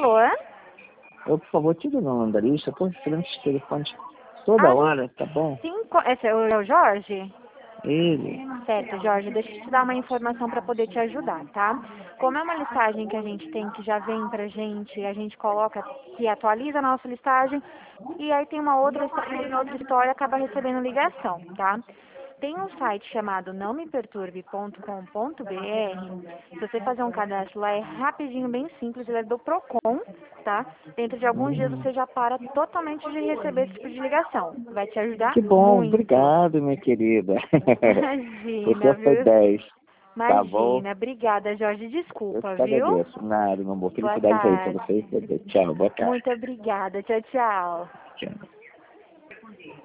Alô? Eu, por favor, tira o meu nome da lista. Eu tô recebendo esses telefones toda hora, tá bom? Sim, esse é o Jorge? Ele. Certo, Jorge, deixa eu te dar uma informação para poder te ajudar, tá? Como é uma listagem que a gente tem que já vem pra gente, a gente coloca que atualiza a nossa listagem e aí tem uma outra história acaba recebendo ligação, tá? Tem um site chamado nãomeperturbe.com.br. Se você fazer um cadastro lá, é rapidinho, bem simples, ele é do Procon, tá? Dentro de alguns dias você já para totalmente de receber esse tipo de ligação. Vai te ajudar Que bom, muito. obrigado, minha querida. Imagina, Você foi viu? 10, tá bom? Imagina. Obrigada, Jorge. Eu Desculpa, que viu? agradeço. Nada, meu amor. Boa Felicidades aí pra tarde. você. Tchau, boa tarde. Muito obrigada. Tchau, tchau. Tchau.